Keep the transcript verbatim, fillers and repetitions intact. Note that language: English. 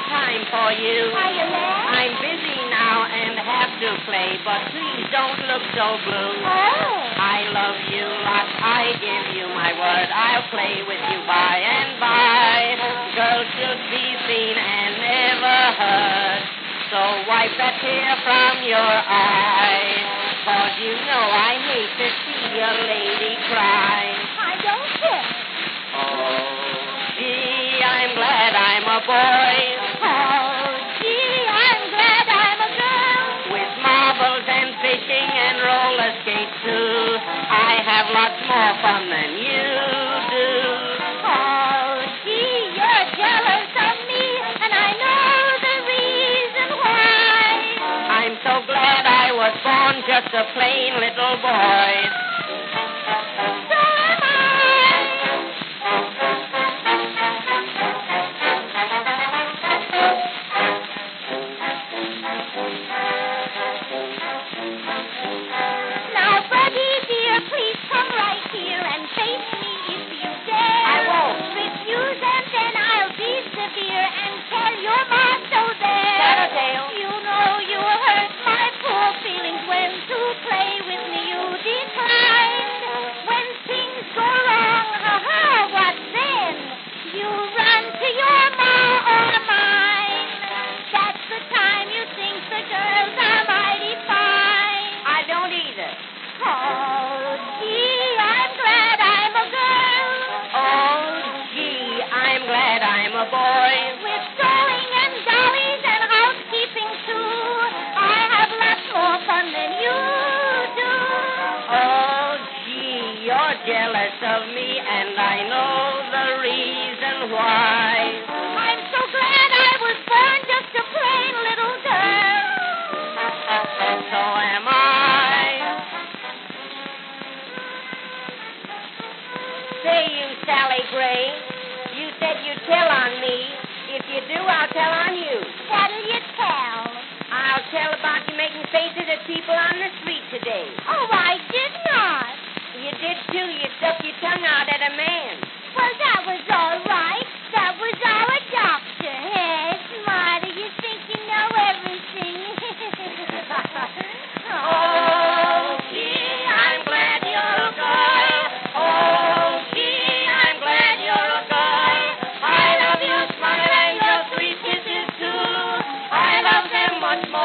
time for you. Hiya, Matt. I'm busy now and have to play, but please don't look so blue. Oh. I love you lots, I give you my word. I'll play with you by and by. Girls should be seen and never heard. So wipe that tear from your eye. Cause you know I hate to see a lady cry. I don't care. Oh, gee, I'm glad I'm a boy. Oh, gee, I'm glad I'm a girl. With marbles and fishing and roller skates too. I have lots more fun than you do. Oh, gee, you're jealous of me, and I know the reason why. I'm so glad I was born just a plain little boy. So am I. Now, Buddy, dear, please come right here and face me if you dare. I won't. Refuse and then I'll be severe and tell your ma so there. Tattletale. You know you hurt my poor feelings when to play with me you declined. When things go wrong, ha-ha, what then? You run to your ma or mine. That's the time you think the girls are mighty fine. I don't either. Oh, gee, I'm glad I'm a girl. Oh, gee, I'm glad I'm a boy. With sewing and dollies and housekeeping too, I have lots more fun than you do. Oh, gee, you're jealous of me, and I know the reason why. I'm so glad I was born just a plain little girl. So am I. Say, you Sally Gray, you said you'd tell on me. If you do, I'll tell on you. What'll you tell? I'll tell about you making faces at people on the street today. Oh, I did not. You did, too. You stuck your tongue out at a man. Well, that was all right. That was our doctor. Hey, Smarty, you think you know everything. Oh, gee, I'm glad you're a girl. Oh, gee, I'm glad you're a girl. I love your smile and your sweet kisses, too. I love them much more